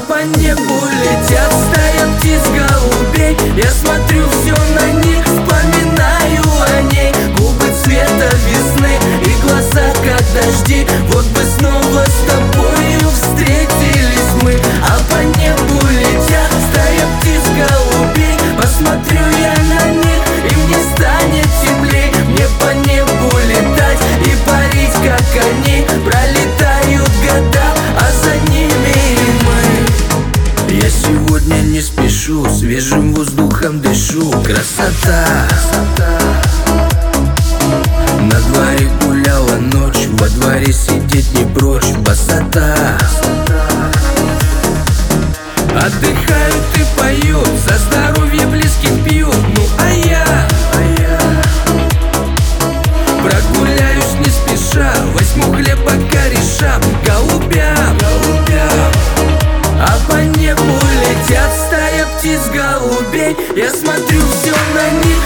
по небу летят стая птиц голубей. Я смотрю все на них, вспоминаю о ней. Губы цвета весны и глаза как дожди. Вот бы снова с тобою встретились мы. А по небу летят стая птиц голубей. Посмотрю я на них, и мне станет теплей. Мне по небу летать и парить, как они. Пролетают года, а за ними и мы. Я сегодня не спешу, свежим воздухом дышу. Красота. На дворе гуляла ночь, во дворе сидеть не прочь. Высота. Отдыхают и поют, за здоровье близких пьют. Ну а я прогуляюсь не спеша, возьму хлеба корешам, голубям. А по небу летят стая птиц голубей. Я смотрю все на них,